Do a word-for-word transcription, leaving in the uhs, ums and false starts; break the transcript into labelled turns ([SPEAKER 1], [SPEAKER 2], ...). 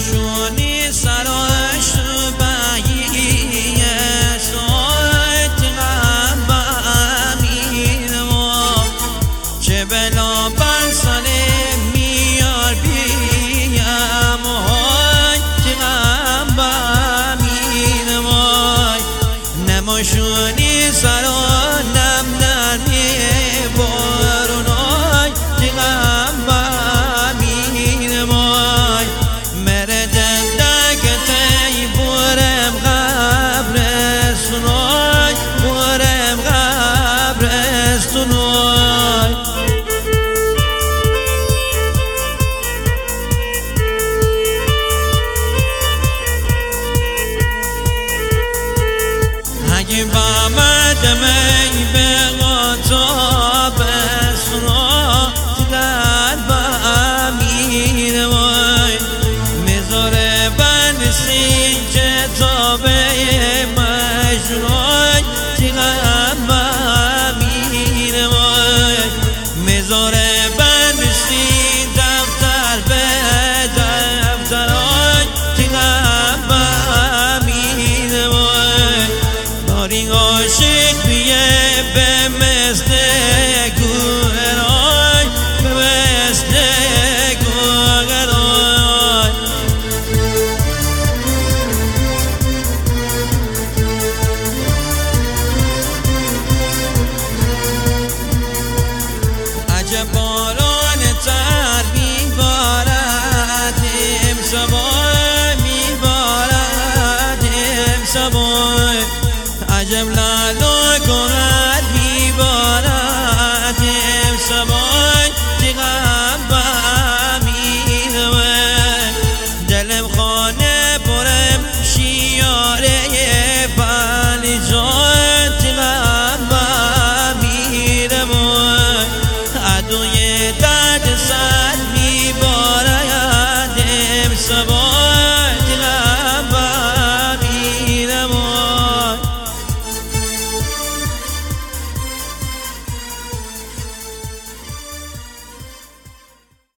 [SPEAKER 1] نماشونی سراش بایی سایت غم امین ما چه بلا بر سر میار بیم های چه غم امین ما نماشونی سرا نم نرمی بارونای چه غم امین ما اگه با مدمی به غطا بسرا در با امین وای میذاره بنویسی کتابه مجنون چقدر با امین وای میذاره بنویسی دفتر به دفترای چقدر با امین وای داری عاشق بیه به مثل گوهرای به مثل گوهرای عجب باران تر میبارد امشب میبارد امشب